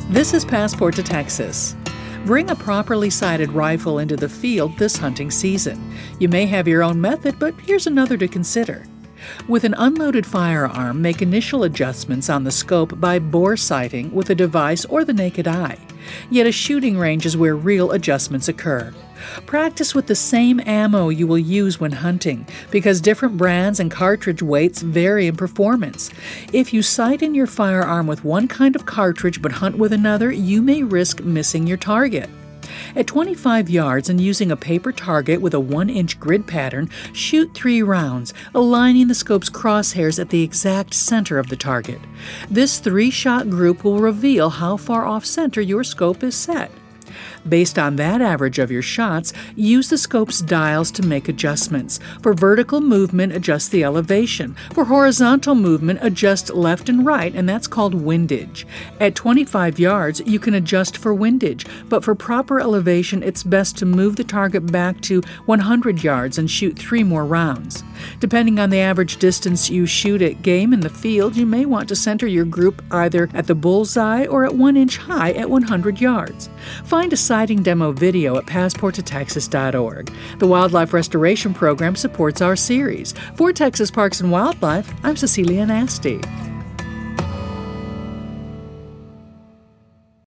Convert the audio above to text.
This is Passport to Texas. Bring a properly sighted rifle into the field this hunting season. You may have your own method, but here's another to consider. With an unloaded firearm, make initial adjustments on the scope by bore sighting with a device or the naked eye. Yet a shooting range is where real adjustments occur. Practice with the same ammo you will use when hunting, because different brands and cartridge weights vary in performance. If you sight in your firearm with one kind of cartridge but hunt with another, you may risk missing your target. At 25 yards and using a paper target with a 1-inch grid pattern, shoot 3 rounds, aligning the scope's crosshairs at the exact center of the target. This 3-shot group will reveal how far off center your scope is set. Based on that average of your shots, use the scope's dials to make adjustments. For vertical movement, adjust the elevation. For horizontal movement, adjust left and right, and that's called windage. At 25 yards, you can adjust for windage, but for proper elevation, it's best to move the target back to 100 yards and shoot 3 more rounds. Depending on the average distance you shoot at game in the field, you may want to center your group either at the bullseye or at 1 inch high at 100 yards. Find a sighting demo video at passporttotexas.org. The Wildlife Restoration Program supports our series. For Texas Parks and Wildlife, I'm Cecilia Nasty.